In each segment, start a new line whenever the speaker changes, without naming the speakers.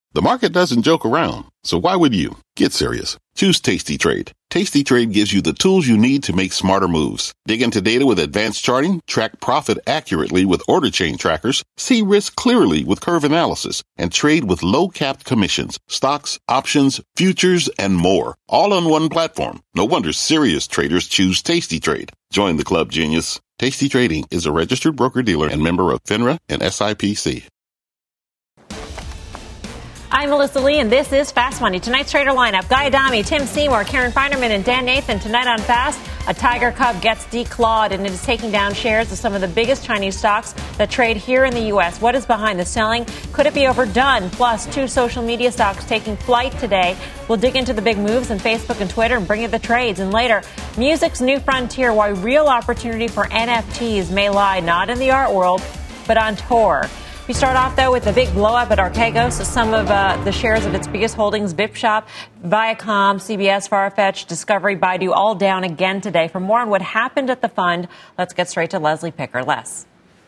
The market doesn't joke around, so why would you? Get serious. Choose Tasty Trade. Tasty Trade gives you the tools you need to make smarter moves. Dig into data with advanced charting, track profit accurately with order chain trackers, see risk clearly with curve analysis, and trade with low-capped commissions, stocks, options, futures, and more. All on one platform. No wonder serious traders choose Tasty Trade. Join the club, genius. Tasty Trading is a registered broker-dealer and member of FINRA and SIPC.
I'm Melissa Lee, and this is Fast Money. Tonight's trader lineup: Guy Adami, Tim Seymour, Karen Feinerman, and Dan Nathan. Tonight on Fast, a tiger cub gets declawed, and it is taking down shares of some of the biggest Chinese stocks that trade here in the U.S. What is behind the selling? Could it be overdone? Plus, 2 social media stocks taking flight today. We'll dig into the big moves on Facebook and Twitter and bring you the trades. And later, music's new frontier, why real opportunity for NFTs may lie not in the art world, but on tour. We start off, though, with the big blow-up at Archegos. Some of the shares of its biggest holdings, VIP Shop, Viacom, CBS, Farfetch, Discovery, Baidu, all down again today. For more on what happened at the fund, let's get straight to Leslie Picker. Les.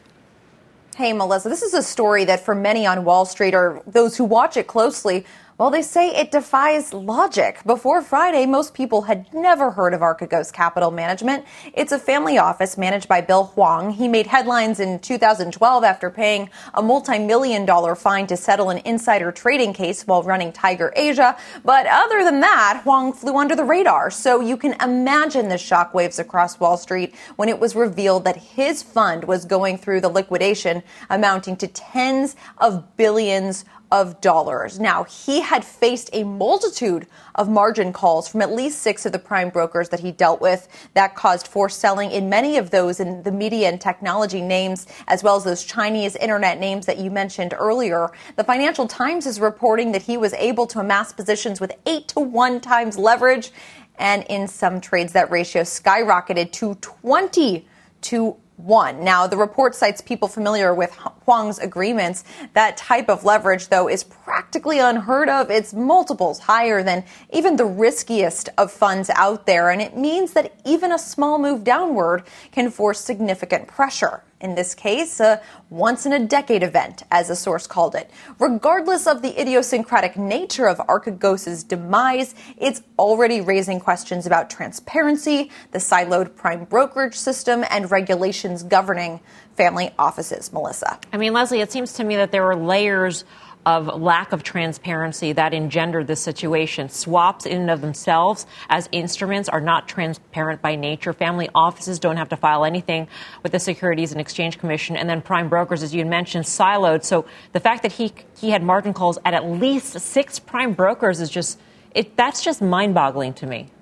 Hey, Melissa, this is a story that for many on Wall Street or those who watch it closely, well, they say it defies logic. Before Friday, most people had never heard of Archegos Capital Management. It's a family office managed by Bill Huang. He made headlines in 2012 after paying a multi-million-dollar fine to settle an insider trading case while running Tiger Asia. But other than that, Huang flew under the radar. So you can imagine the shockwaves across Wall Street when it was revealed that his fund was going through the liquidation amounting to tens of billions of dollars. Now, he had faced a multitude of margin calls from at least 6 of the prime brokers that he dealt with. That caused forced selling in many of those in the media and technology names, as well as those Chinese internet names that you mentioned earlier. The Financial Times is reporting that he was able to amass positions with 8 to 1 times leverage. And in some trades, that ratio skyrocketed to 20 to 1. Now, the report cites people familiar with Huang's agreements. That type of leverage, though, is practically unheard of. It's multiples higher than even the riskiest of funds out there. And it means that even a small move downward can force significant pressure. In this case, a once-in-a-decade event, as a source called it. Regardless of the idiosyncratic nature of Archegos' demise, it's already raising questions about transparency, the siloed prime brokerage system, and regulations governing family offices. Melissa.
I mean, Leslie, it seems to me that there were layers of lack of transparency that engendered this situation. Swaps in and of themselves as instruments are not transparent by nature. Family offices don't have to file anything with the Securities and Exchange Commission. And then prime brokers, as you mentioned, siloed. So the fact that he had margin calls at least 6 prime brokers is that's just mind-boggling to me.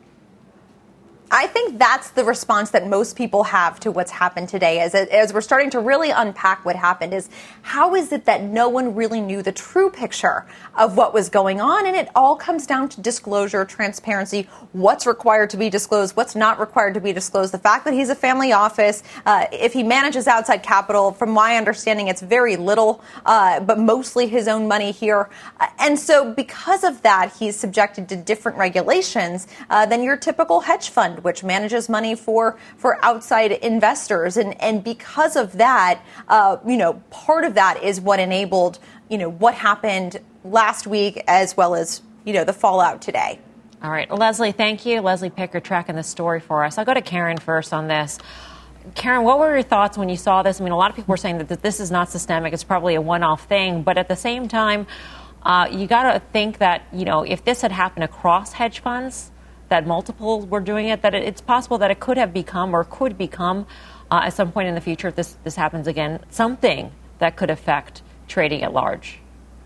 I think that's the response that most people have to what's happened today. As we're starting to really unpack what happened, is how is it that no one really knew the true picture of what was going on? And it all comes down to disclosure, transparency, what's required to be disclosed, what's not required to be disclosed. The fact that he's a family office, if he manages outside capital, from my understanding, it's very little, but mostly his own money here. And so because of that, he's subjected to different regulations than your typical hedge fund, which manages money for outside investors. And because of that, part of that is what enabled, what happened last week as well as, the fallout today.
All right. Leslie, thank you. Leslie Picker tracking the story for us. I'll go to Karen first on this. Karen, what were your thoughts when you saw this? I mean, a lot of people were saying that this is not systemic. It's probably a one-off thing. But at the same time, you got to think that, if this had happened across hedge funds, that multiple were doing it, that it's possible that it could have become or could become at some point in the future, if this happens again, something that could affect trading at large.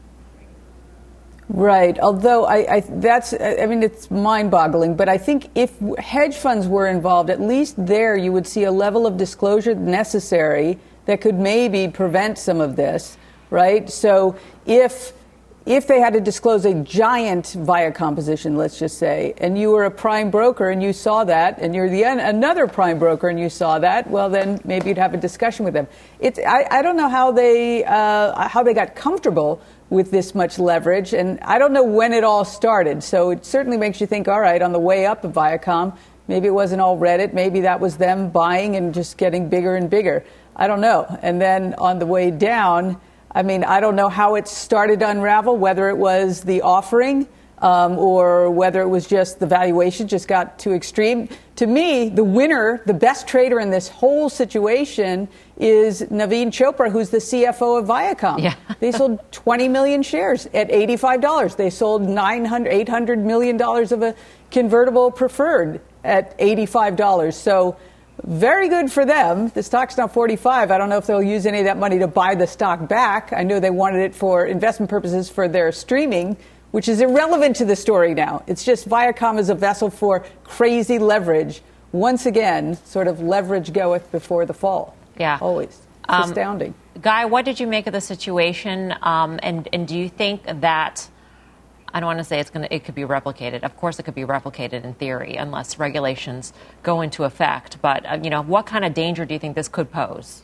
Right. Although it's mind-boggling. But I think if hedge funds were involved, at least there you would see a level of disclosure necessary that could maybe prevent some of this. Right. So if they had to disclose a giant Viacom position, let's just say, and you were a prime broker and you saw that, and you're another prime broker and you saw that, well, then maybe you'd have a discussion with them. I don't know how they got comfortable with this much leverage, and I don't know when it all started. So it certainly makes you think, all right, on the way up of Viacom, maybe it wasn't all Reddit, maybe that was them buying and just getting bigger and bigger. I don't know. And then on the way down, I mean, I don't know how it started to unravel, whether it was the offering or whether it was just the valuation just got too extreme. To me, the winner, the best trader in this whole situation is Naveen Chopra, who's the CFO of Viacom. Yeah. They sold 20 million shares at $85. They sold $800 million of a convertible preferred at $85. So very good for them. The stock's now 45. I don't know if they'll use any of that money to buy the stock back. I know they wanted it for investment purposes for their streaming, which is irrelevant to the story now. It's just Viacom is a vessel for crazy leverage. Once again, sort of leverage goeth before the fall.
Yeah.
Always. It's astounding.
Guy, what did you make of the situation? And do you think that, I don't want to say it could be replicated. Of course it could be replicated in theory unless regulations go into effect. But, what kind of danger do you think this could pose?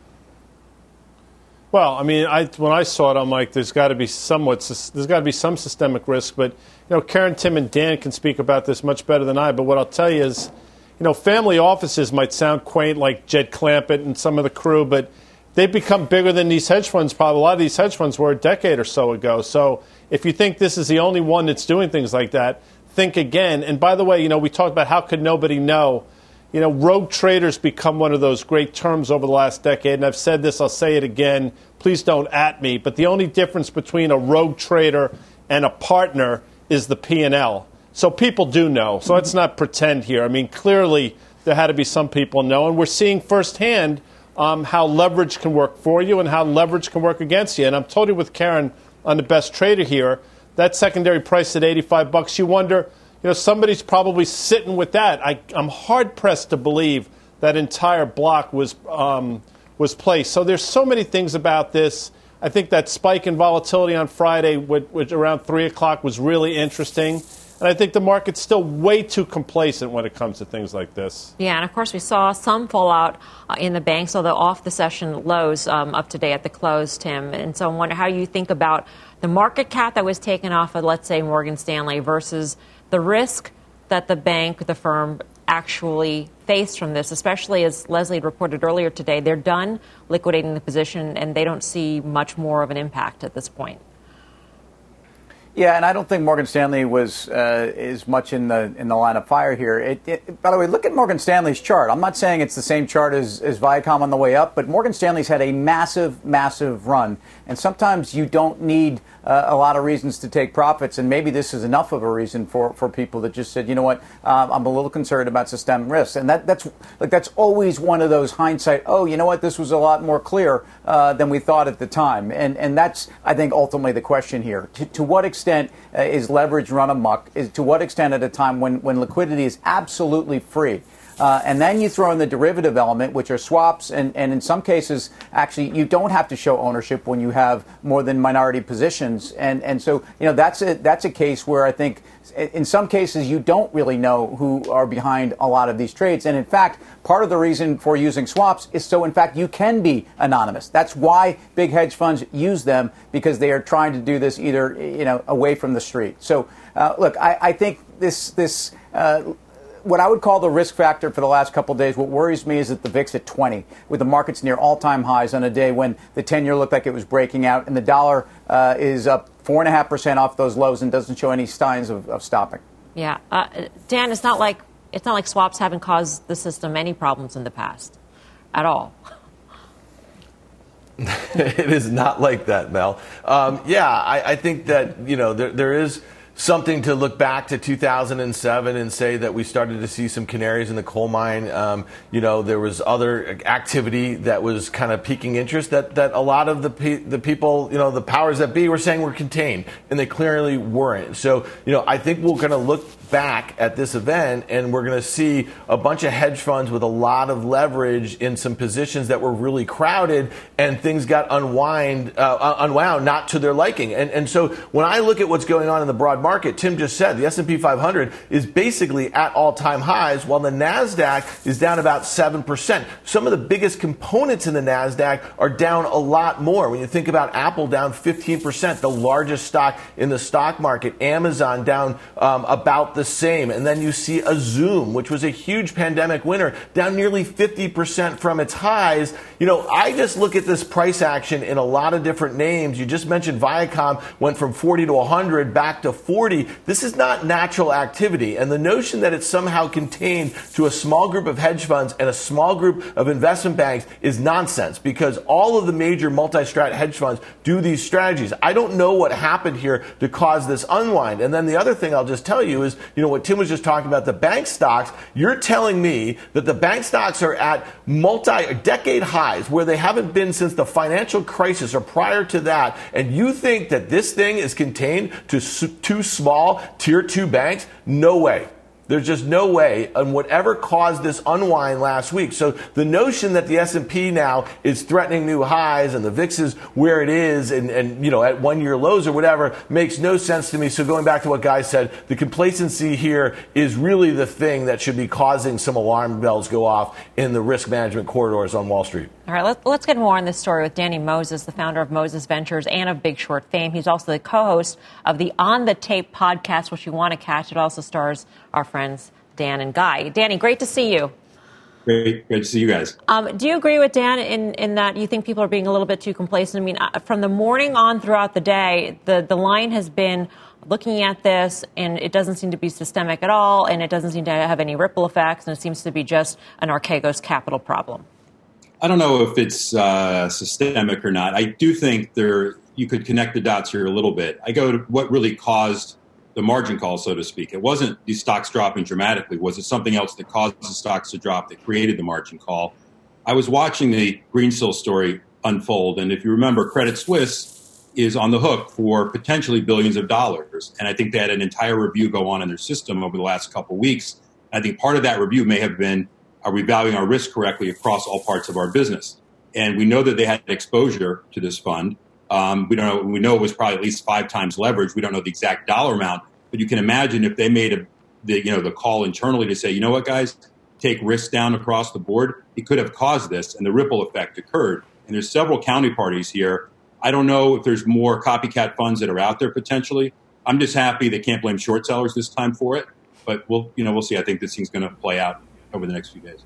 Well, I mean, when I saw it, I'm like, there's got to be some systemic risk. But, Karen, Tim, and Dan can speak about this much better than I. But what I'll tell you is, family offices might sound quaint like Jed Clampett and some of the crew, but they've become bigger than these hedge funds. Probably a lot of these hedge funds were a decade or so ago. So if you think this is the only one that's doing things like that, think again. And by the way, we talked about how could nobody know. Rogue traders become one of those great terms over the last decade. And I've said this, I'll say it again. Please don't at me. But the only difference between a rogue trader and a partner is the P&L. So people do know. So let's not pretend here. I mean, clearly there had to be some people know. And we're seeing firsthand how leverage can work for you and how leverage can work against you. And I'm totally with Karen on the best trader here. That secondary price at $85, you wonder, somebody's probably sitting with that. I'm hard-pressed to believe that entire block was placed. So there's so many things about this. I think that spike in volatility on Friday, which around 3 o'clock, was really interesting. And I think the market's still way too complacent when it comes to things like this.
Yeah, and of course we saw some fallout in the banks, although off the session lows up today at the close, Tim. And so I wonder how you think about the market cap that was taken off of, let's say, Morgan Stanley versus the risk that the bank, the firm, actually faced from this, especially as Leslie had reported earlier today. They're done liquidating the position, and they don't see much more of an impact at this point.
Yeah, and I don't think Morgan Stanley was as much in the line of fire here. By the way, look at Morgan Stanley's chart. I'm not saying it's the same chart as Viacom on the way up, but Morgan Stanley's had a massive, massive run. And sometimes you don't need a lot of reasons to take profits, and maybe this is enough of a reason for people that just said, you know what, I'm a little concerned about systemic risks. And that's always one of those hindsight, oh, you know what, this was a lot more clear than we thought at the time. And that's, I think, ultimately the question here. To what extent is leverage run amok? To what extent at a time when liquidity is absolutely free? And then you throw in the derivative element, which are swaps, and in some cases, actually, you don't have to show ownership when you have more than minority positions. And so, that's a case where I think in some cases you don't really know who are behind a lot of these trades. And in fact, part of the reason for using swaps is so, in fact, you can be anonymous. That's why big hedge funds use them, because they are trying to do this either, away from the street. So, look, I think this what I would call the risk factor for the last couple of days, what worries me is that the VIX at 20, with the markets near all-time highs on a day when the 10-year looked like it was breaking out, and the dollar is up 4.5% off those lows and doesn't show any signs of stopping.
Yeah. Dan, it's not like swaps haven't caused the system any problems in the past at all.
It is not like that, Mel. I think that, there is something to look back to 2007 and say that we started to see some canaries in the coal mine. There was other activity that was kind of piquing interest that a lot of the people, the powers that be were saying were contained, and they clearly weren't. So, I think we're going to look back at this event and we're going to see a bunch of hedge funds with a lot of leverage in some positions that were really crowded, and things got unwound not to their liking. And so when I look at what's going on in the broad market, Tim just said, the S&P 500 is basically at all-time highs, while the NASDAQ is down about 7%. Some of the biggest components in the NASDAQ are down a lot more. When you think about Apple down 15%, the largest stock in the stock market, Amazon down about the same. And then you see a Zoom, which was a huge pandemic winner, down nearly 50% from its highs. I just look at this price action in a lot of different names. You just mentioned Viacom went from 40 to 100 back to 40. This is not natural activity. And the notion that it's somehow contained to a small group of hedge funds and a small group of investment banks is nonsense, because all of the major multi-strat hedge funds do these strategies. I don't know what happened here to cause this unwind. And then the other thing I'll just tell you is, what Tim was just talking about, the bank stocks. You're telling me that the bank stocks are at multi-decade highs where they haven't been since the financial crisis or prior to that, and you think that this thing is contained to two small tier 2 banks? No way. There's just no way, and whatever caused this unwind last week. So the notion that the S&P now is threatening new highs and the VIX is where it is and at 1 year lows or whatever makes no sense to me. So going back to what Guy said, the complacency here is really the thing that should be causing some alarm bells go off in the risk management corridors on Wall Street.
All right, let's get more on this story with Danny Moses, the founder of Moses Ventures and of Big Short fame. He's also the co-host of the On the Tape podcast, which you want to catch. It also stars our friends Dan and Guy. Danny, great to see you.
Great to see you guys.
Do you agree with Dan in that you think people are being a little bit too complacent? I mean, from the morning on throughout the day, the line has been looking at this, and it doesn't seem to be systemic at all, and it doesn't seem to have any ripple effects, and it seems to be just an Archegos Capital problem.
I don't know if it's systemic or not. I do think you could connect the dots here a little bit. I go to what really caused the margin call, so to speak. It wasn't these stocks dropping dramatically. Was it something else that caused the stocks to drop that created the margin call? I was watching the Greensill story unfold, and if you remember, Credit Suisse is on the hook for potentially billions of dollars. And I think they had an entire review go on in their system over the last couple of weeks. I think part of that review may have been, are we valuing our risk correctly across all parts of our business? And we know that they had exposure to this fund. We know it was probably at least 5 times leverage. We don't know the exact dollar amount, but you can imagine if they made the call internally to say, you know what, guys, take risks down across the board, it could have caused this, and the ripple effect occurred. And there's several counterparties here. I don't know if there's more copycat funds that are out there potentially. I'm just happy they can't blame short sellers this time for it, but we'll see. I think this thing's going to play out over the next few days.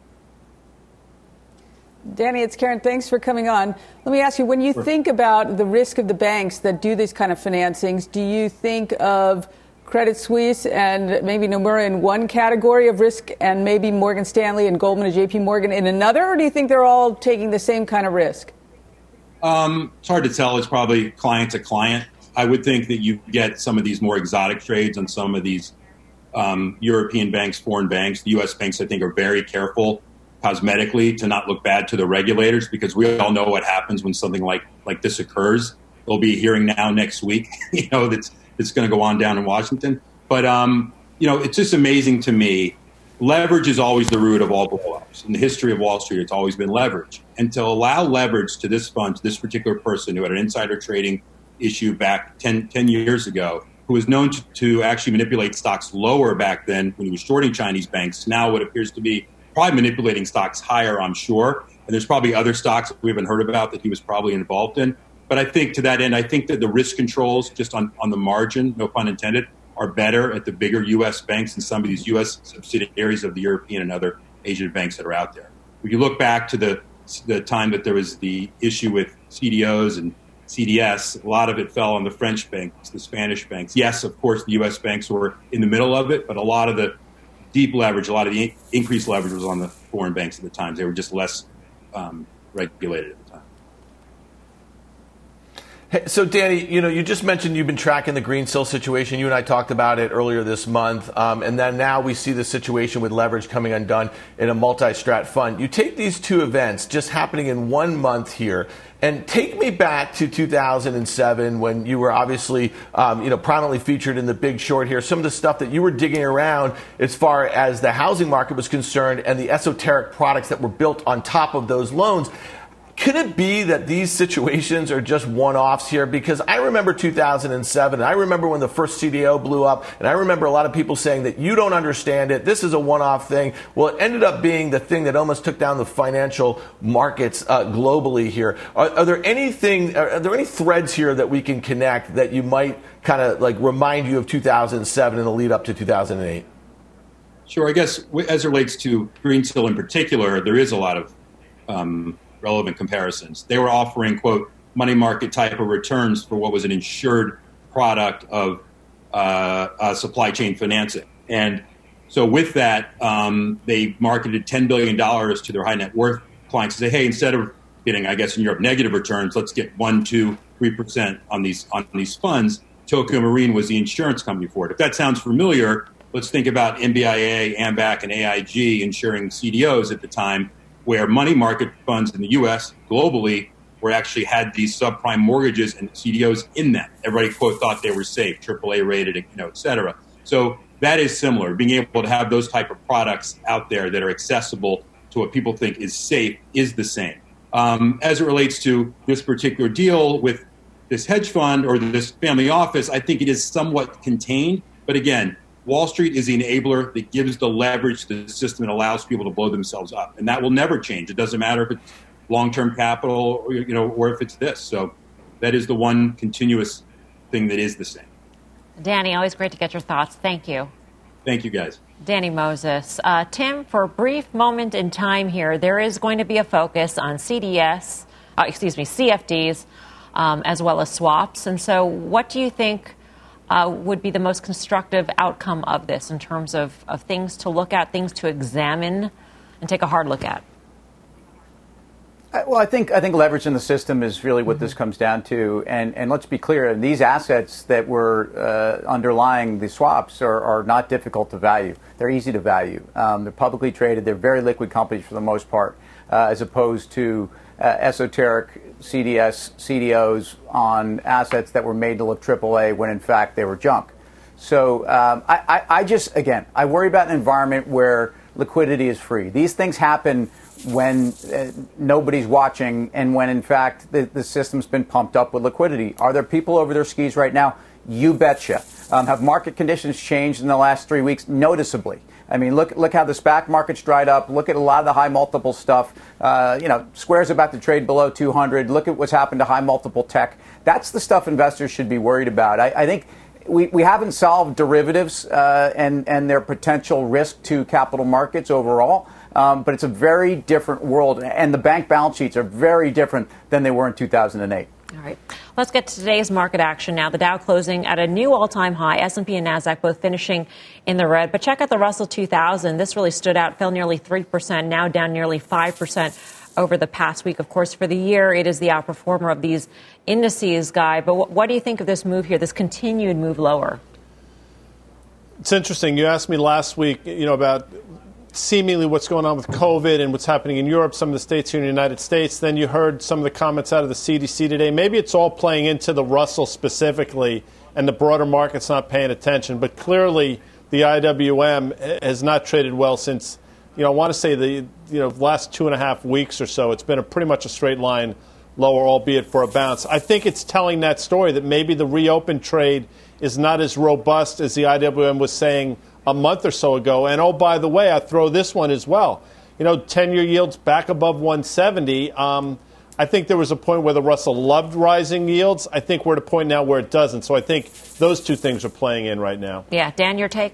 Danny, it's Karen. Thanks for coming on. Let me ask you, when you think about the risk of the banks that do these kind of financings, do you think of Credit Suisse and maybe Nomura in one category of risk and maybe Morgan Stanley and Goldman and JP Morgan in another, or do you think they're all taking the same kind of risk?
It's hard to tell. It's probably client to client. I would think that you get some of these more exotic trades on some of these European banks, foreign banks. The U.S. banks, I think, are very careful cosmetically to not look bad to the regulators, because we all know what happens when something like this occurs. There'll be a hearing now next week, that's going to go on down in Washington. But, it's just amazing to me. Leverage is always the root of all blowups. In the history of Wall Street, it's always been leverage. And to allow leverage to this fund, to this particular person who had an insider trading issue back 10 years ago, who was known to actually manipulate stocks lower back then when he was shorting Chinese banks, now what appears to be probably manipulating stocks higher, I'm sure. And there's probably other stocks that we haven't heard about that he was probably involved in. But I think to that end, I think that the risk controls just on the margin, no pun intended, are better at the bigger U.S. banks and some of these U.S. subsidiaries of the European and other Asian banks that are out there. If you look back to the time that there was the issue with CDOs and CDS, a lot of it fell on the French banks, the Spanish banks. Yes, of course, the U.S. banks were in the middle of it, but a lot of the deep leverage, a lot of the increased leverage was on the foreign banks at the time. They were just less regulated at the time.
Hey, so, Danny, you just mentioned you've been tracking the Greensill situation. You and I talked about it earlier this month. And then now we see the situation with leverage coming undone in a multi-strat fund. You take these two events just happening in 1 month here, and take me back to 2007 when you were obviously, prominently featured in The Big Short here. Some of the stuff that you were digging around as far as the housing market was concerned and the esoteric products that were built on top of those loans. Could it be that these situations are just one-offs here? Because I remember 2007, and I remember when the first CDO blew up, and I remember a lot of people saying that you don't understand it, this is a one-off thing. Well, it ended up being the thing that almost took down the financial markets globally here. Are there any threads here that we can connect that you might kind of like remind you of 2007 and the lead up to 2008?
Sure. I guess as it relates to Greensill in particular, there is a lot of relevant comparisons. They were offering, quote, money market type of returns for what was an insured product of supply chain financing. And so with that, they marketed $10 billion to their high net worth clients to say, hey, instead of getting, I guess in Europe, negative returns, let's get 1%, 2%, 3% on these funds. Tokio Marine was the insurance company for it. If that sounds familiar, let's think about MBIA, AMBAC, and AIG insuring CDOs at the time, where money market funds in the U.S. globally were actually had these subprime mortgages and CDOs in them. Everybody, quote, thought they were safe, AAA rated, et cetera. So that is similar. Being able to have those type of products out there that are accessible to what people think is safe is the same. As it relates to this particular deal with this hedge fund or this family office, I think it is somewhat contained. But again, Wall Street is the enabler that gives the leverage to the system and allows people to blow themselves up. And that will never change. It doesn't matter if it's long-term capital, or if it's this. So that is the one continuous thing that is the same.
Danny, always great to get your thoughts. Thank you.
Thank you, guys.
Danny Moses. Tim, for a brief moment in time here, there is going to be a focus on CFDs, as well as swaps. And so what do you think would be the most constructive outcome of this in terms of things to look at, things to examine and take a hard look at?
Well, I think leverage in the system is really what this comes down to. And let's be clear, these assets that were underlying the swaps are not difficult to value. They're easy to value. They're publicly traded. They're very liquid companies for the most part, as opposed to esoteric CDOs on assets that were made to look AAA when in fact they were junk. So I worry about an environment where liquidity is free. These things happen when nobody's watching and when in fact the system's been pumped up with liquidity. Are there people over their skis right now? You betcha. Have market conditions changed in the last 3 weeks? Noticeably. I mean, look how the SPAC market's dried up. Look at a lot of the high multiple stuff. Square's about to trade below 200. Look at what's happened to high multiple tech. That's the stuff investors should be worried about. I think we haven't solved derivatives and their potential risk to capital markets overall. But it's a very different world. And the bank balance sheets are very different than they were in 2008.
All right. Let's get to today's market action now. The Dow closing at a new all-time high. S&P and NASDAQ both finishing in the red. But check out the Russell 2000. This really stood out, fell nearly 3%, now down nearly 5% over the past week. Of course, for the year, it is the outperformer of these indices, Guy. But what do you think of this move here, this continued move lower?
It's interesting. You asked me last week, about seemingly what's going on with COVID and what's happening in Europe, some of the states here in the United States. Then you heard some of the comments out of the CDC today. Maybe it's all playing into the Russell specifically and the broader market's not paying attention. But clearly the IWM has not traded well since, I want to say the last 2.5 weeks or so. It's been pretty much a straight line lower, albeit for a bounce. I think it's telling that story that maybe the reopened trade is not as robust as the IWM was saying a month or so ago. And, oh, by the way, I throw this one as well. 10-year yields back above 170. I think there was a point where the Russell loved rising yields. I think we're at a point now where it doesn't. So I think those two things are playing in right now.
Yeah. Dan, your take?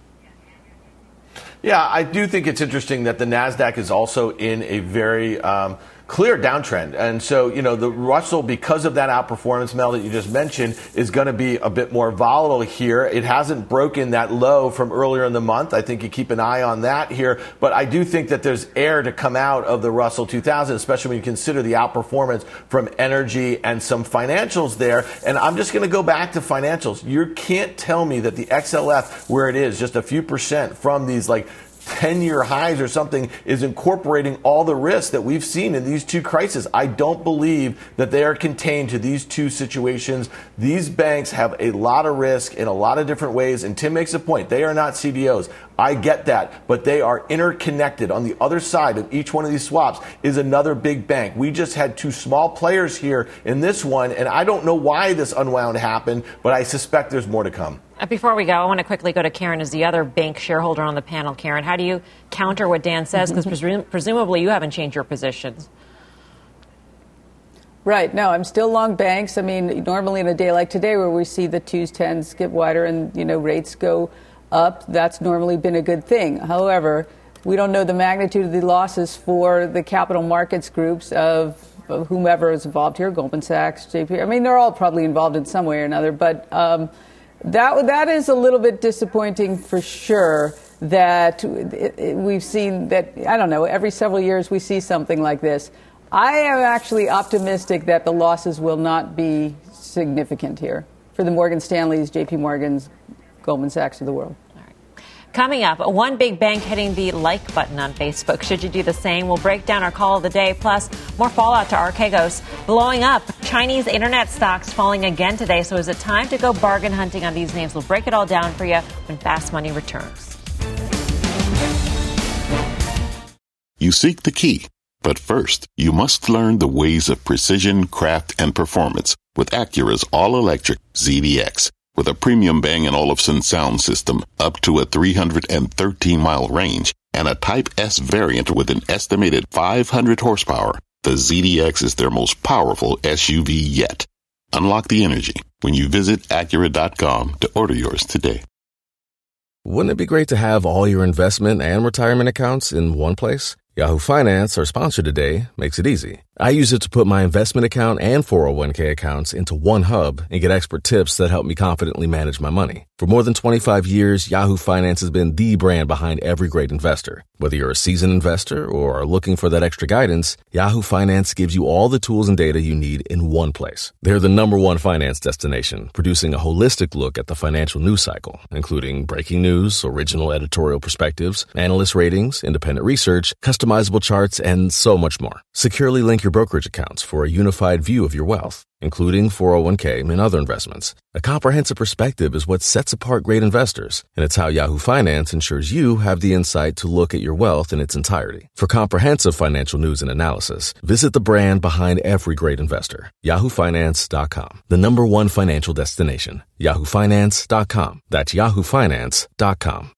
Yeah, I do think it's interesting that the NASDAQ is also in a very clear downtrend. And so, the Russell, because of that outperformance, Mel, that you just mentioned, is going to be a bit more volatile here. It hasn't broken that low from earlier in the month. I think you keep an eye on that here. But I do think that there's air to come out of the Russell 2000, especially when you consider the outperformance from energy and some financials there. And I'm just going to go back to financials. You can't tell me that the XLF, where it is, just a few percent from these 10-year highs or something is incorporating all the risks that we've seen in these two crises. I don't believe that they are contained to these two situations. These banks have a lot of risk in a lot of different ways, and Tim makes a point. They are not CDOs. I get that, but they are interconnected. On the other side of each one of these swaps is another big bank. We just had two small players here in this one, and I don't know why this unwound happened, but I suspect there's more to come.
Before we go, I want to quickly go to Karen as the other bank shareholder on the panel. Karen, how do you counter what Dan says? Because presumably you haven't changed your positions.
Right. No, I'm still long banks. I mean, normally in a day like today where we see the 2s, 10s get wider and, rates go up, that's normally been a good thing. However, we don't know the magnitude of the losses for the capital markets groups of whomever is involved here, Goldman Sachs, JP. I mean, they're all probably involved in some way or another, but that is a little bit disappointing for sure that we've seen that, I don't know, every several years we see something like this. I am actually optimistic that the losses will not be significant here for the Morgan Stanleys, JP Morgans, Goldman Sachs of the world.
Coming up, one big bank hitting the like button on Facebook. Should you do the same? We'll break down our call of the day, plus more fallout to Archegos blowing up. Chinese internet stocks falling again today. So is it time to go bargain hunting on these names? We'll break it all down for you when Fast Money returns.
You seek the key, but first, you must learn the ways of precision, craft, and performance with Acura's all-electric ZDX. With a premium Bang & Olufsen sound system up to a 313-mile range and a Type S variant with an estimated 500 horsepower, the ZDX is their most powerful SUV yet. Unlock the energy when you visit Acura.com to order yours today.
Wouldn't it be great to have all your investment and retirement accounts in one place? Yahoo Finance, our sponsor today, makes it easy. I use it to put my investment account and 401k accounts into one hub and get expert tips that help me confidently manage my money. For more than 25 years, Yahoo Finance has been the brand behind every great investor. Whether you're a seasoned investor or are looking for that extra guidance, Yahoo Finance gives you all the tools and data you need in one place. They're the #1 finance destination, producing a holistic look at the financial news cycle, including breaking news, original editorial perspectives, analyst ratings, independent research, customizable charts, and so much more. Securely link your brokerage accounts for a unified view of your wealth, including 401k and other investments. A comprehensive perspective is what sets apart great investors, and it's how Yahoo Finance ensures you have the insight to look at your wealth in its entirety. For comprehensive financial news and analysis, visit the brand behind every great investor, yahoofinance.com, the #1 financial destination, yahoofinance.com. That's yahoofinance.com.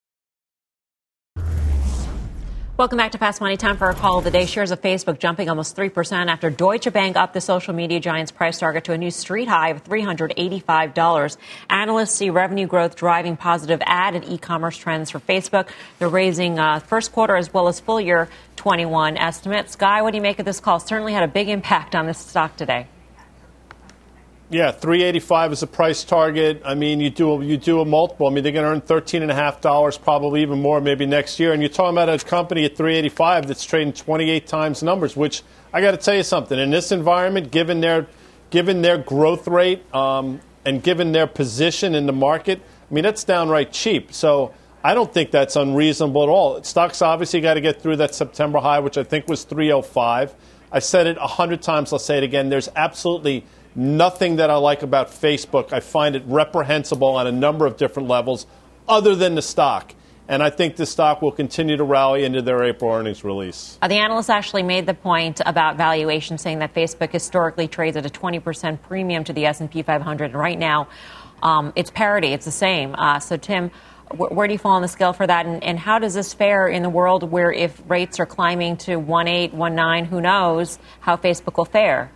Welcome back to Fast Money. Time for our call of the day. Shares of Facebook jumping almost 3% after Deutsche Bank upped the social media giant's price target to a new street high of $385. Analysts see revenue growth driving positive ad and e-commerce trends for Facebook. They're raising first quarter as well as full year 21 estimates. Guy, what do you make of this call? Certainly had a big impact on this stock today.
Yeah, $385 is a price target. I mean, you do a multiple. I mean, they're going to earn $13.50, probably even more, maybe next year. And you're talking about a company at $385 that's trading 28 times numbers. Which I got to tell you something. In this environment, given their growth rate and given their position in the market, I mean, that's downright cheap. So I don't think that's unreasonable at all. Stocks obviously got to get through that September high, which I think was 305. I said it 100 times. I'll say it again. There's absolutely nothing that I like about Facebook. I find it reprehensible on a number of different levels other than the stock. And I think the stock will continue to rally into their April earnings release.
The analyst actually made the point about valuation, saying that Facebook historically trades at a 20% premium to the S&P 500. And right now, it's parity. It's the same. So, Tim, where do you fall on the scale for that? And how does this fare in the world where if rates are climbing to 1.8, 1.9, who knows how Facebook will fare?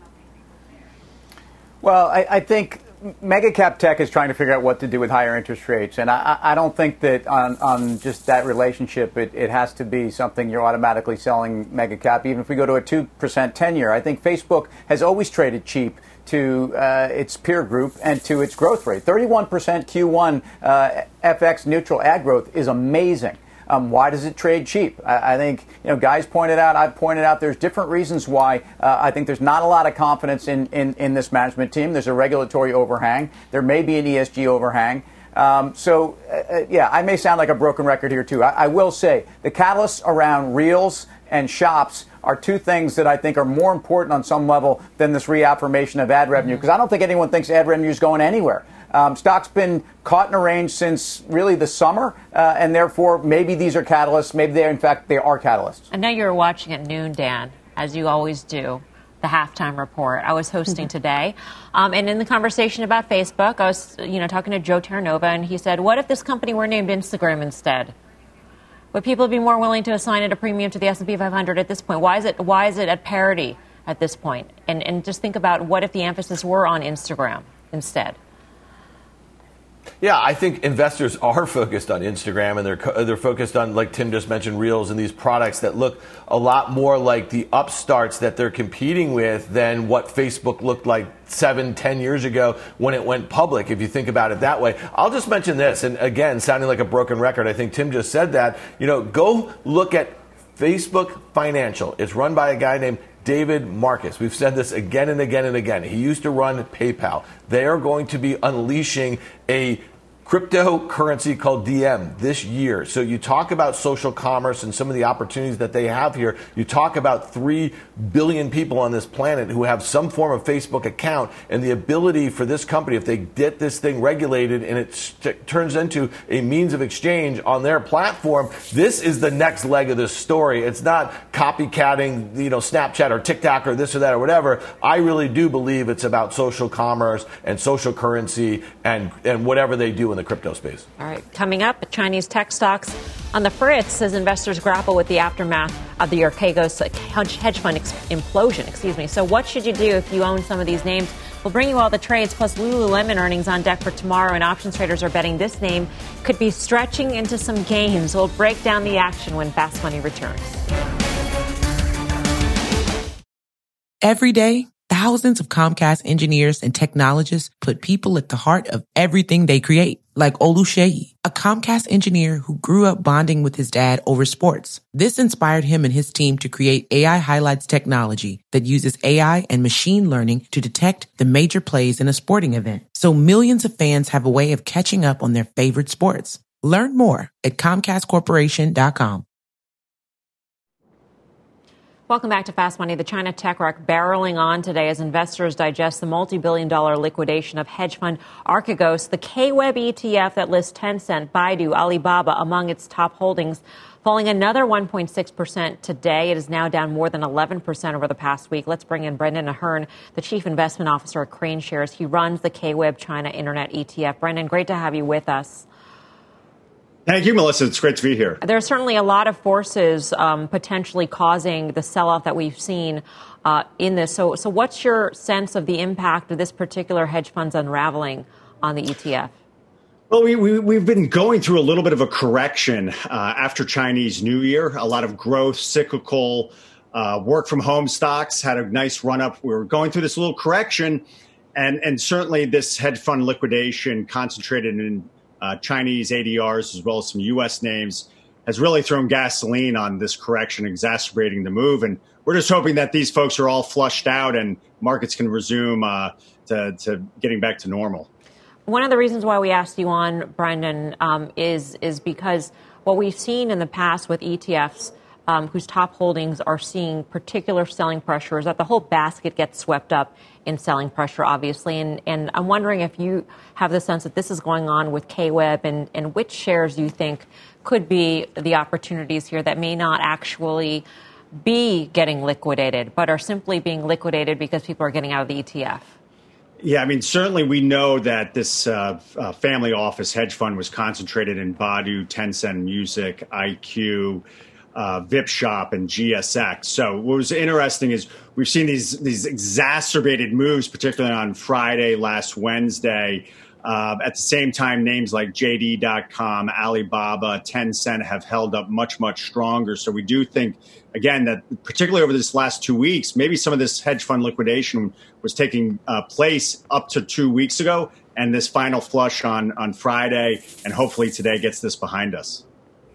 Well, I think mega cap tech is trying to figure out what to do with higher interest rates. And I don't think that on just that relationship, it has to be something you're automatically selling mega cap. Even if we go to a 2% 10-year, I think Facebook has always traded cheap to its peer group and to its growth rate. 31% Q1 FX neutral ad growth is amazing. Why does it trade cheap? I think, guys pointed out, I've pointed out, there's different reasons why I think there's not a lot of confidence in this management team. There's a regulatory overhang. There may be an ESG overhang. Yeah, I may sound like a broken record here, too. I will say the catalysts around Reels and Shops are two things that I think are more important on some level than this reaffirmation of ad revenue, because I don't think anyone thinks ad revenue is going anywhere. Stock's been caught in a range since really the summer, and therefore maybe these are catalysts. Maybe they are catalysts.
I know you were watching at noon, Dan, as you always do, the halftime report. I was hosting today, and in the conversation about Facebook, I was talking to Joe Terranova, and he said, "What if this company were named Instagram instead? Would people be more willing to assign it a premium to the S&P 500 at this point? Why is it at parity at this point? And just think about what if the emphasis were on Instagram instead."
Yeah, I think investors are focused on Instagram, and they're focused on, like Tim just mentioned, Reels and these products that look a lot more like the upstarts that they're competing with than what Facebook looked like 7-10 years ago when it went public, if you think about it that way. I'll just mention this, and again, sounding like a broken record, I think Tim just said that. Go look at Facebook Financial. It's run by a guy named David Marcus. We've said this again and again and again. He used to run PayPal. They are going to be unleashing a cryptocurrency called Diem this year. So you talk about social commerce and some of the opportunities that they have here. You talk about 3 billion people on this planet who have some form of Facebook account, and the ability for this company, if they get this thing regulated and it turns into a means of exchange on their platform, this is the next leg of this story. It's not copycatting, Snapchat or TikTok or this or that or whatever. I really do believe it's about social commerce and social currency and whatever they do in the crypto space.
All right. Coming up, Chinese tech stocks on the fritz as investors grapple with the aftermath of the Archegos hedge fund implosion. So what should you do if you own some of these names? We'll bring you all the trades, plus Lululemon earnings on deck for tomorrow, and options traders are betting this name could be stretching into some gains. We'll break down the action when Fast Money returns.
Every day, thousands of Comcast engineers and technologists put people at the heart of everything they create. Like Oluseyi, a Comcast engineer who grew up bonding with his dad over sports. This inspired him and his team to create AI Highlights technology that uses AI and machine learning to detect the major plays in a sporting event. So millions of fans have a way of catching up on their favorite sports. Learn more at ComcastCorporation.com.
Welcome back to Fast Money. The China tech wreck barreling on today as investors digest the multi-billion-dollar liquidation of hedge fund Archegos, the K-Web ETF that lists Tencent, Baidu, Alibaba among its top holdings, falling another 1.6% today. It is now down more than 11% over the past week. Let's bring in Brendan Ahern, the Chief Investment Officer at Crane Shares. He runs the K-Web China Internet ETF. Brendan, great to have you with us.
Thank you, Melissa. It's great to be here.
There are certainly a lot of forces potentially causing the sell-off that we've seen in this. So what's your sense of the impact of this particular hedge fund's unraveling on the ETF?
Well, we've been going through a little bit of a correction after Chinese New Year. A lot of growth, cyclical, work-from-home stocks had a nice run-up. We were going through this little correction, and certainly this hedge fund liquidation concentrated in Chinese ADRs as well as some U.S. names has really thrown gasoline on this correction, exacerbating the move. And we're just hoping that these folks are all flushed out and markets can resume to getting back to normal.
One of the reasons why we asked you on, Brendan, is because what we've seen in the past with ETFs whose top holdings are seeing particular selling pressure is that the whole basket gets swept up in selling pressure, obviously. And I'm wondering if you have the sense that this is going on with K-Web and which shares do you think could be the opportunities here that may not actually be getting liquidated, but are simply being liquidated because people are getting out of the ETF?
Yeah, I mean, certainly we know that this family office hedge fund was concentrated in Baidu, Tencent Music, IQ, VipShop, and GSX. So what was interesting is we've seen these exacerbated moves, particularly on Friday, last Wednesday. At the same time, names like JD.com, Alibaba, Tencent have held up much, much stronger. So we do think, again, that particularly over this last 2 weeks, maybe some of this hedge fund liquidation was taking place up to 2 weeks ago. And this final flush on Friday and hopefully today gets this behind us.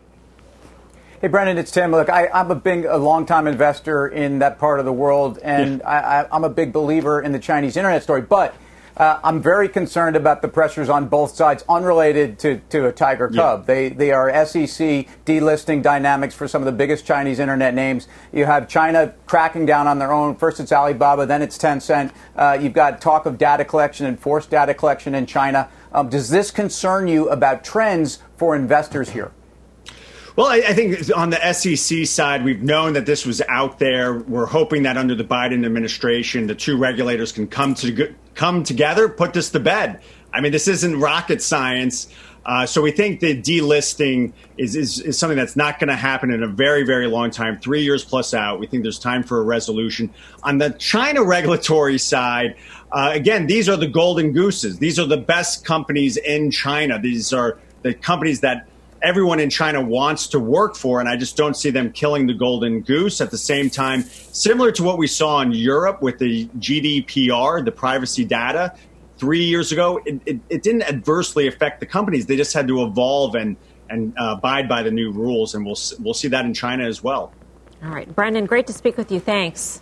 Hey, Brendan, it's Tim. Look, I'm a long-time investor in that part of the world, and I'm a big believer in the Chinese internet story. But I'm very concerned about the pressures on both sides, unrelated to a Tiger Cub. Yeah. They are SEC delisting dynamics for some of the biggest Chinese internet names. You have China cracking down on their own. First it's Alibaba, then it's Tencent. You've got talk of data collection and forced data collection in China. Does this concern you about trends for investors here?
Well, I think on the SEC side, we've known that this was out there. We're hoping that under the Biden administration, the two regulators can come together, put this to bed. I mean, this isn't rocket science. So we think the delisting is something that's not going to happen in a very, very long time, 3 years plus out. We think there's time for a resolution. On the China regulatory side, again, these are the golden gooses. These are the best companies in China. These are the companies that everyone in China wants to work for, and I just don't see them killing the golden goose. At the same time, similar to what we saw in Europe with the GDPR, the privacy data, 3 years ago, it didn't adversely affect the companies. They just had to evolve and abide by the new rules, and we'll see that in China as well.
All right. Brendan, great to speak with you. Thanks.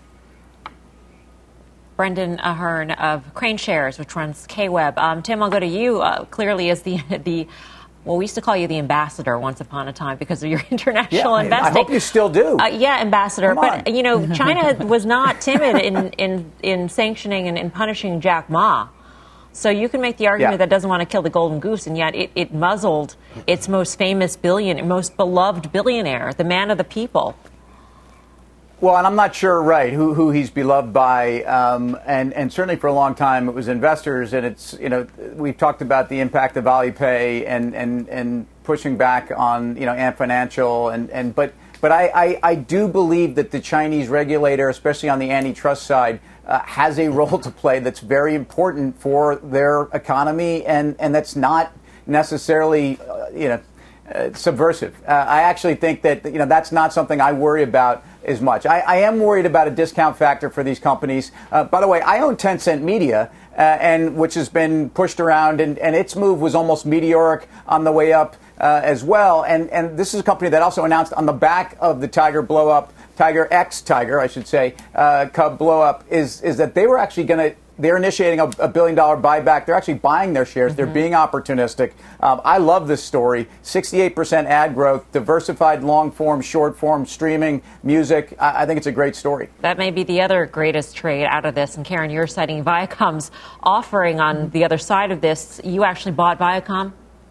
Brendan Ahern of Crane Shares, which runs KWeb. Tim, I'll go to you. Clearly as the well, we used to call you the ambassador once upon a time because of your international investing.
I hope you still do.
Yeah, ambassador. But, you know, China was not timid in sanctioning and in punishing Jack Ma. So you can make the argument that it doesn't want to kill the golden goose, and yet it muzzled its most famous most beloved billionaire, the man of the people.
Well, and I'm not sure, right, who he's beloved by, and certainly for a long time it was investors, and it's, you know, we've talked about the impact of Alipay and pushing back on, you know, Ant Financial, but I do believe that the Chinese regulator, especially on the antitrust side, has a role to play that's very important for their economy, and that's not necessarily, subversive. I actually think that, you know, that's not something I worry about as much. I am worried about a discount factor for these companies. By the way, I own Tencent Media, and which has been pushed around, and its move was almost meteoric on the way up as well. And this is a company that also announced on the back of the Tiger blow up, Tiger I should say, Cub blow up, is that they were actually going to. They're initiating a $1 billion buyback. They're actually buying their shares. They're being opportunistic. I love this story. 68% ad growth, diversified long form, short form, streaming, music. I think it's a great story.
That may be the other greatest trade out of this. And Karen, you're citing Viacom's offering on the other side of this. You actually bought Viacom?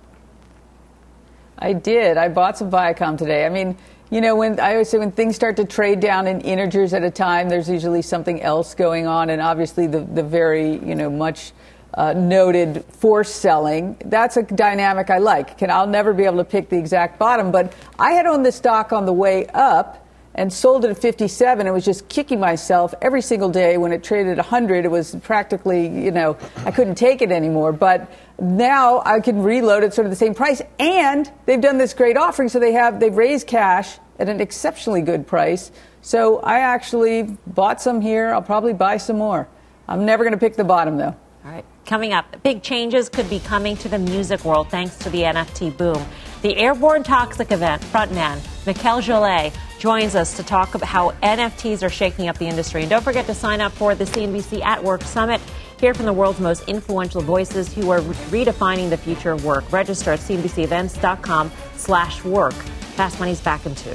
I did. I bought some Viacom today. I mean, you know, when I always say when things start to trade down in integers at a time, there's usually something else going on. And obviously the very, much noted forced selling, that's a dynamic I like. I'll never be able to pick the exact bottom. But I had owned the stock on the way up and sold it at 57 and was just kicking myself every single day. When it traded at 100, it was practically, I couldn't take it anymore. But now I can reload at sort of the same price. And they've done this great offering, so they've raised cash at an exceptionally good price. So I actually bought some here. I'll probably buy some more. I'm never going to pick the bottom, though.
All right. Coming up, big changes could be coming to the music world thanks to the NFT boom. The Airborne Toxic event frontman, Mikel Jolet, joins us to talk about how NFTs are shaking up the industry. And don't forget to sign up for the CNBC at Work Summit. Hear from the world's most influential voices who are redefining the future of work. Register at cnbcevents.com/work. Fast Money's back in 2.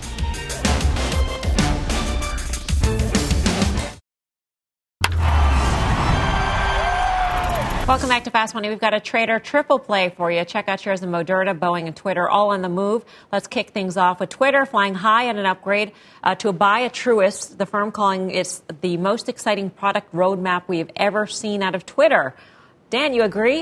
Welcome back to Fast Money. We've got a trader triple play for you. Check out shares in Moderna, Boeing, and Twitter, all on the move. Let's kick things off with Twitter flying high on an upgrade to buy a Truist, the firm calling it the most exciting product roadmap we have ever seen out of Twitter. Dan, you agree?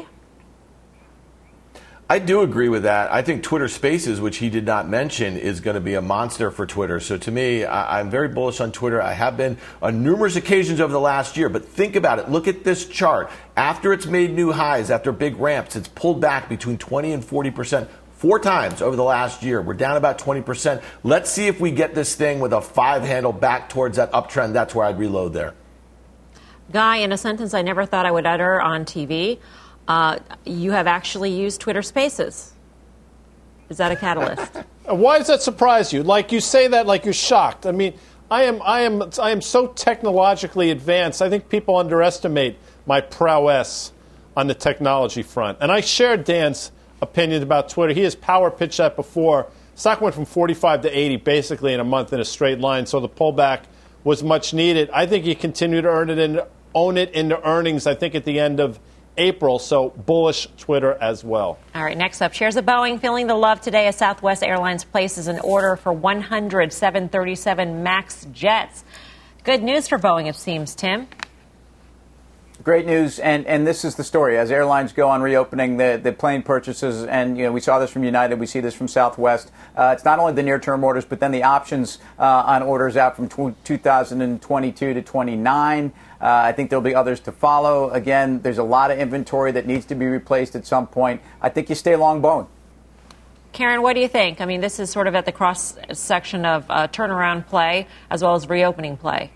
I do agree with that. I think Twitter Spaces, which he did not mention, is going to be a monster for Twitter. So to me, I'm very bullish on Twitter. I have been on numerous occasions over the last year. But think about it. Look at this chart. After it's made new highs, after big ramps, it's pulled back between 20 and 40%. 4 times over the last year. We're down about 20%. Let's see if we get this thing with a 5 handle back towards that uptrend. That's where I'd reload there.
Guy, in a sentence I never thought I would utter on TV, you have actually used Twitter Spaces. Is that a catalyst?
Why does that surprise you? Like you say that like you're shocked. I mean, I am so technologically advanced. I think people underestimate my prowess on the technology front. And I shared Dan's opinion about Twitter. He has power pitched that before. Stock went from 45 to 80 basically in a month in a straight line, so the pullback was much needed. I think you continue to own it into earnings, I think, at the end of April, so bullish Twitter as well.
All right, next up, shares of Boeing feeling the love today as Southwest Airlines places an order for 100 737 MAX jets. Good news for Boeing, it seems, Tim.
Great news, and this is the story. As airlines go on reopening the plane purchases, and we saw this from United, we see this from Southwest. It's not only the near-term orders, but then the options on orders out from 2022 to 29. I think there'll be others to follow. Again, there's a lot of inventory that needs to be replaced at some point. I think you stay long Boeing.
Karen, what do you think? I mean, this is sort of at the cross-section of turnaround play as well as reopening play.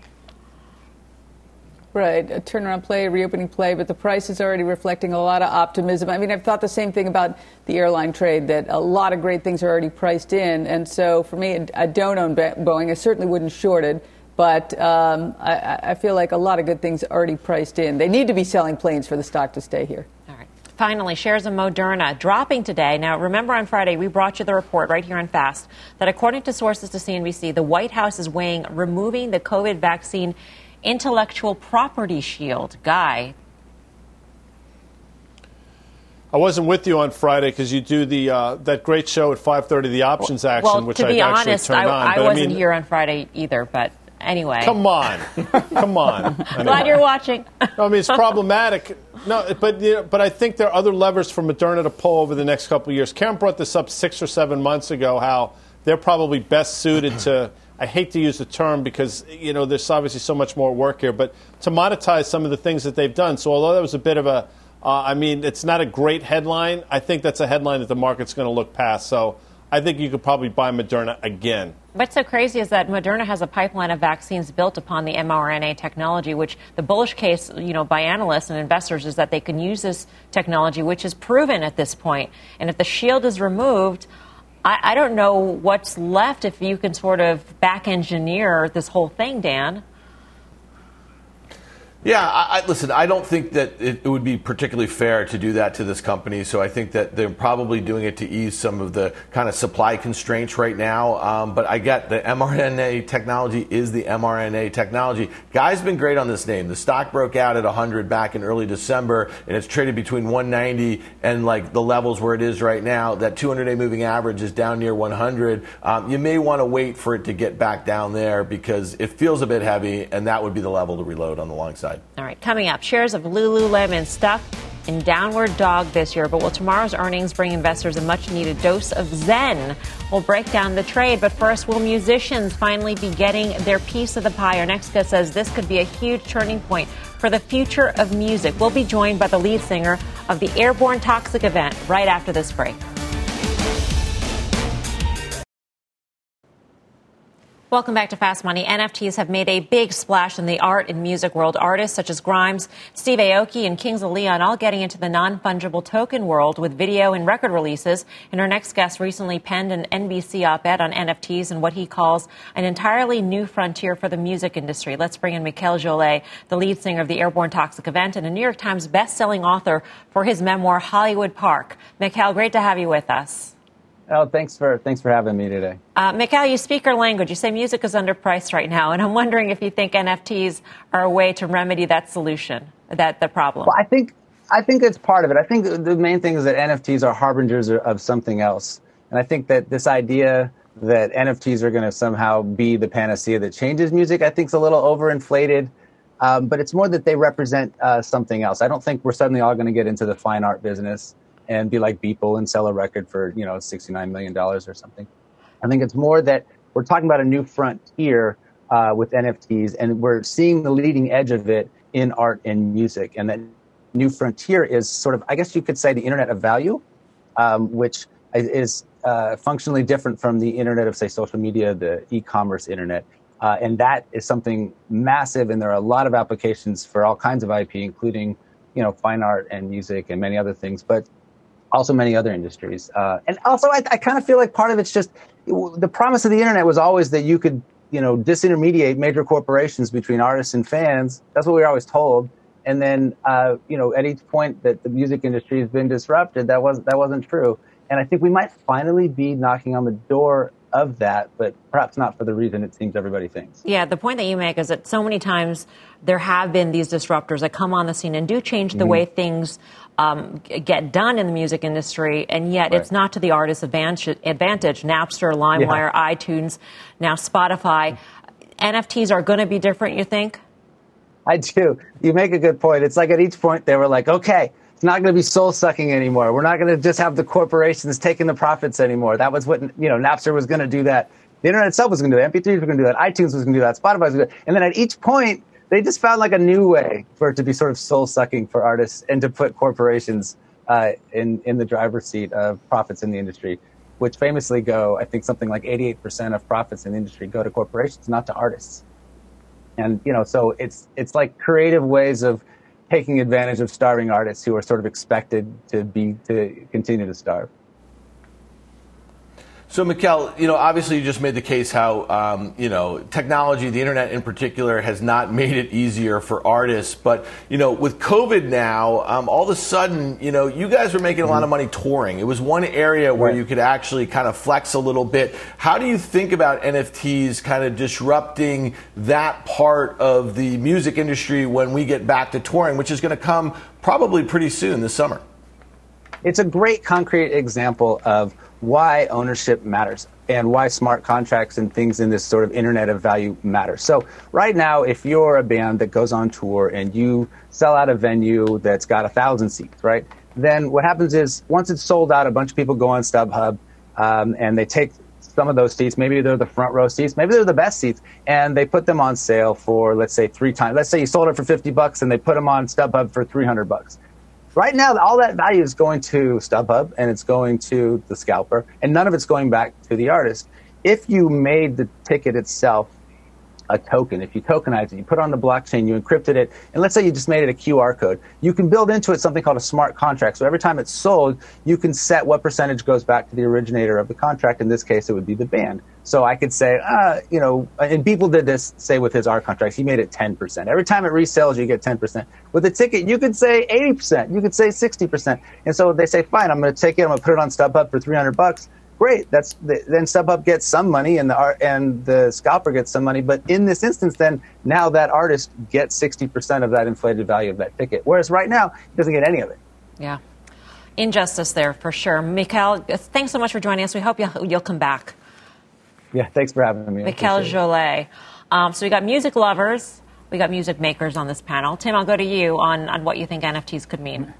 Right, a turnaround play, a reopening play, but the price is already reflecting a lot of optimism. I mean, I've thought the same thing about the airline trade, that a lot of great things are already priced in. And so for me, I don't own Boeing. I certainly wouldn't short it, but I feel like a lot of good things are already priced in. They need to be selling planes for the stock to stay here.
All right. Finally, shares of Moderna dropping today. Now, remember on Friday, we brought you the report right here on Fast that according to sources to CNBC, the White House is weighing removing the COVID vaccine intellectual property shield. Guy.
I wasn't with you on Friday because you do that great show at 5:30, the options action, which I actually turned on.
I wasn't here on Friday either, but anyway.
Come on. Anyway.
Glad you're watching.
No, I mean, it's problematic. No, but I think there are other levers for Moderna to pull over the next couple of years. Karen brought this up 6 or 7 months ago, how they're probably best suited to, I hate to use the term because, there's obviously so much more work here, but to monetize some of the things that they've done. So although that was a bit of it's not a great headline, I think that's a headline that the market's going to look past. So I think you could probably buy Moderna again.
What's so crazy is that Moderna has a pipeline of vaccines built upon the mRNA technology, which the bullish case, by analysts and investors is that they can use this technology, which is proven at this point. And if the shield is removed, I don't know what's left if you can sort of back engineer this whole thing, Dan.
Yeah, listen, I don't think that it would be particularly fair to do that to this company. So I think that they're probably doing it to ease some of the kind of supply constraints right now. But I get the mRNA technology is the mRNA technology. Guy's been great on this name. The stock broke out at 100 back in early December, and it's traded between 190 and like the levels where it is right now. That 200-day moving average is down near 100. You may want to wait for it to get back down there because it feels a bit heavy, and that would be the level to reload on the long side.
All right, coming up, shares of Lululemon stuck in downward dog this year. But will tomorrow's earnings bring investors a much-needed dose of zen? We'll break down the trade. But first, will musicians finally be getting their piece of the pie? Our next guest says this could be a huge turning point for the future of music. We'll be joined by the lead singer of the Airborne Toxic event right after this break. Welcome back to Fast Money. NFTs have made a big splash in the art and music world. Artists such as Grimes, Steve Aoki, and Kings of Leon all getting into the non-fungible token world with video and record releases. And our next guest recently penned an NBC op-ed on NFTs and what he calls an entirely new frontier for the music industry. Let's bring in Michael Jolet, the lead singer of the Airborne Toxic event and a New York Times best-selling author for his memoir, Hollywood Park. Michael, great to have you with us.
Oh, thanks for having me today.
Michael, you speak our language. You say music is underpriced right now, and I'm wondering if you think NFTs are a way to remedy that solution, the problem.
Well, I think it's part of it. I think the main thing is that NFTs are harbingers of something else, and I think that this idea that NFTs are going to somehow be the panacea that changes music, I think is a little overinflated. But it's more that they represent something else. I don't think we're suddenly all going to get into the fine art business and be like Beeple and sell a record for, $69 million or something. I think it's more that we're talking about a new frontier with NFTs, and we're seeing the leading edge of it in art and music. And that new frontier is sort of, I guess you could say, the internet of value, which is functionally different from the internet of, say, social media, the e-commerce internet. And that is something massive, and there are a lot of applications for all kinds of IP, including, fine art and music and many other things. But also many other industries. And also, I kind of feel like part of it's just the promise of the internet was always that you could, disintermediate major corporations between artists and fans. That's what we were always told. And then, at each point that the music industry has been disrupted, that wasn't true. And I think we might finally be knocking on the door of that, but perhaps not for the reason it seems everybody thinks.
Yeah, the point that you make is that so many times there have been these disruptors that come on the scene and do change the way things get done in the music industry, and yet it's not to the artist's advantage. Napster, LimeWire, iTunes, now Spotify. NFTs are going to be different, you think?
I do. You make a good point. It's like at each point they were like, okay, it's not going to be soul-sucking anymore. We're not going to just have the corporations taking the profits anymore. That was what, Napster was going to do that. The internet itself was going to do that. MP3s were going to do that. iTunes was going to do that. Spotify was going to do that. And then at each point, they just found like a new way for it to be sort of soul-sucking for artists and to put corporations in the driver's seat of profits in the industry, which famously go, I think something like 88% of profits in the industry go to corporations, not to artists. And, so it's like creative ways of taking advantage of starving artists who are sort of expected to continue to starve.
So, Mikkel, obviously you just made the case how, technology, the internet in particular, has not made it easier for artists. But, with COVID now, all of a sudden, you guys were making a lot of money touring. It was one area where you could actually kind of flex a little bit. How do you think about NFTs kind of disrupting that part of the music industry when we get back to touring, which is going to come probably pretty soon this summer?
It's a great concrete example of why ownership matters and why smart contracts and things in this sort of internet of value matter. So right now, if you're a band that goes on tour and you sell out a venue that's got 1,000 seats, right? Then what happens is once it's sold out, a bunch of people go on StubHub and they take some of those seats. Maybe they're the front row seats. Maybe they're the best seats. And they put them on sale for, let's say, 3 times. Let's say you sold it for $50 and they put them on StubHub for $300. Right now, all that value is going to StubHub and it's going to the scalper, and none of it's going back to the artist. If you made the ticket itself a token, if you tokenize it, you put it on the blockchain, you encrypted it, and let's say you just made it a QR code, you can build into it something called a smart contract. So every time it's sold, you can set what percentage goes back to the originator of the contract. In this case, it would be the band. So I could say, and people did this, say, with his art contracts. He made it 10%. Every time it resells, you get 10%. With a ticket, you could say 80%. You could say 60%. And so they say, fine, I'm going to take it. I'm going to put it on StubHub for $300. Great. Then StubHub gets some money and the scalper gets some money. But in this instance, then now that artist gets 60% of that inflated value of that ticket. Whereas right now, he doesn't get any of it.
Yeah. Injustice there for sure. Mikkel, thanks so much for joining us. We hope you'll come back.
Yeah, thanks for having me.
Mikkel Jolet. So we got music lovers, we got music makers on this panel. Tim, I'll go to you on what you think NFTs could mean.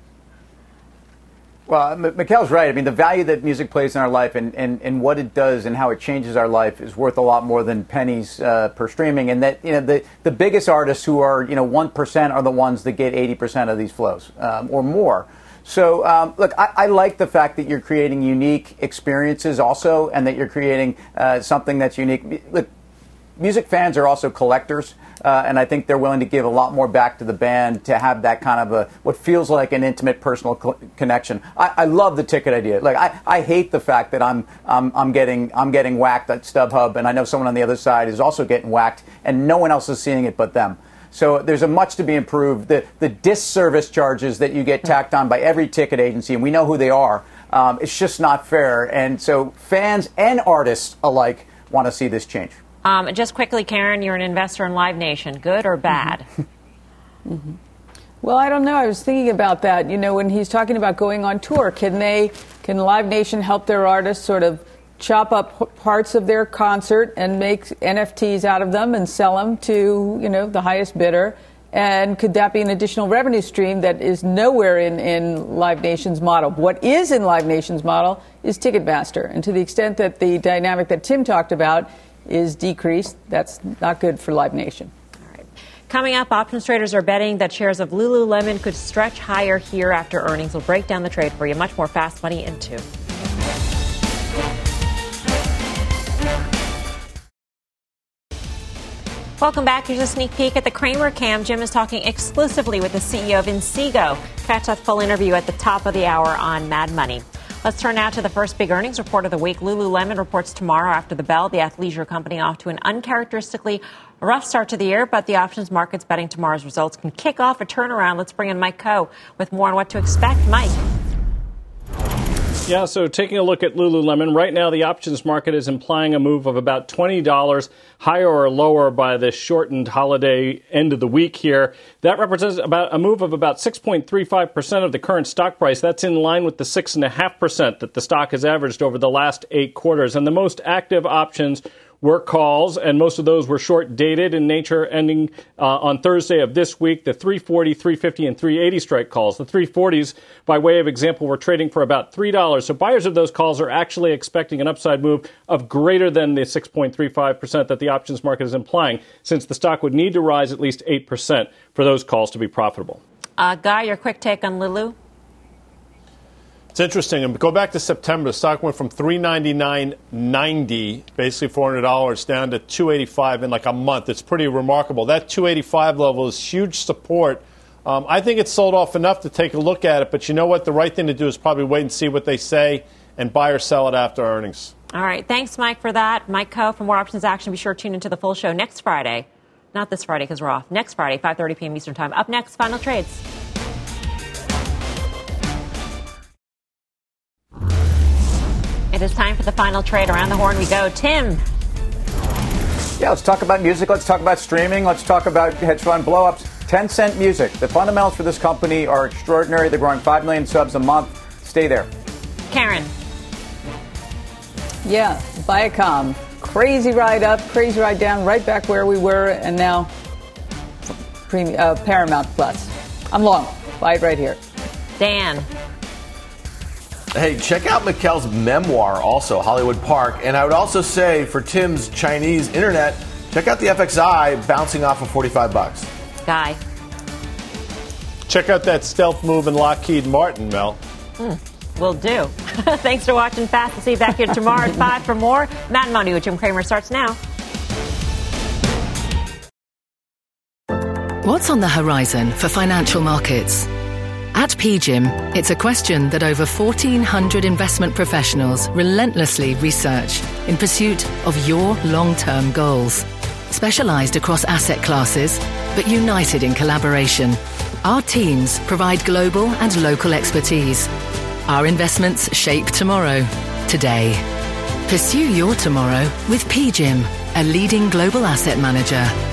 Well, Mikkel's right. I mean, the value that music plays in our life and what it does and how it changes our life is worth a lot more than pennies per streaming. And that, the biggest artists who are, 1% are the ones that get 80% of these flows or more. So, look, I like the fact that you're creating unique experiences also, and that you're creating something that's unique. Look, music fans are also collectors, and I think they're willing to give a lot more back to the band to have that kind of what feels like an intimate, personal connection. I love the ticket idea. Like, I hate the fact that I'm getting whacked at StubHub, and I know someone on the other side is also getting whacked, and no one else is seeing it but them. So there's a much to be improved. The disservice charges that you get tacked on by every ticket agency, and we know who they are, it's just not fair. And so fans and artists alike want to see this change.
Just quickly, Karen, you're an investor in Live Nation. Good or bad?
Mm-hmm. Well, I don't know. I was thinking about that. When he's talking about going on tour, can Live Nation help their artists sort of chop up parts of their concert and make NFTs out of them and sell them to, the highest bidder? And could that be an additional revenue stream that is nowhere in Live Nation's model? What is in Live Nation's model is Ticketmaster. And to the extent that the dynamic that Tim talked about is decreased, that's not good for Live Nation.
All right. Coming up, options traders are betting that shares of Lululemon could stretch higher here after earnings. We'll break down the trade for you. Much more Fast Money in 2. Welcome back. Here's a sneak peek at the Cramer Cam. Jim is talking exclusively with the CEO of Inseego. Catch that full interview at the top of the hour on Mad Money. Let's turn now to the first big earnings report of the week. Lululemon reports tomorrow after the bell. The athleisure company off to an uncharacteristically rough start to the year, but the options market's betting tomorrow's results can kick off a turnaround. Let's bring in Mike Coe with more on what to expect. Mike.
Yeah, so taking a look at Lululemon, right now the options market is implying a move of about $20 higher or lower by the shortened holiday end of the week here. That represents about a move of about 6.35% of the current stock price. That's in line with the 6.5% that the stock has averaged over the last 8 quarters. And the most active options were calls, and most of those were short-dated in nature, ending on Thursday of this week, the 340, 350, and 380 strike calls. The 340s, by way of example, were trading for about $3. So buyers of those calls are actually expecting an upside move of greater than the 6.35% that the options market is implying, since the stock would need to rise at least 8% for those calls to be profitable.
Guy, your quick take on Lulu?
It's interesting. And go back to September. The stock went from $399.90, basically $400, down to $285 in like a month. It's pretty remarkable. That $285 level is huge support. I think it's sold off enough to take a look at it. But you know what? The right thing to do is probably wait and see what they say and buy or sell it after earnings. All
right. Thanks, Mike, for that. Mike Coe, for more options action, be sure to tune into the full show next Friday. Not this Friday because we're off. Next Friday, 5:30 p.m. Eastern Time. Up next, Final Trades. It is time for the final trade. Around the horn we go. Tim.
Yeah, let's talk about music. Let's talk about streaming. Let's talk about hedge fund blowups. Tencent Music. The fundamentals for this company are extraordinary. They're growing 5 million subs a month. Stay there.
Karen.
Yeah, Viacom. Crazy ride up, crazy ride down, right back where we were, and now Paramount Plus. I'm long. Buy it right here.
Dan.
Hey, check out Mikkel's memoir also, Hollywood Park. And I would also say for Tim's Chinese internet, check out the FXI bouncing off of $45.
Guy.
Check out that stealth move in Lockheed Martin, Mel.
Will do. Thanks for watching Fast. We'll see you back here tomorrow at 5 for more. Mad Money with Jim Cramer starts now.
What's on the horizon for financial markets? At PGIM, it's a question that over 1,400 investment professionals relentlessly research in pursuit of your long-term goals. Specialized across asset classes, but united in collaboration, our teams provide global and local expertise. Our investments shape tomorrow, today. Pursue your tomorrow with PGIM, a leading global asset manager.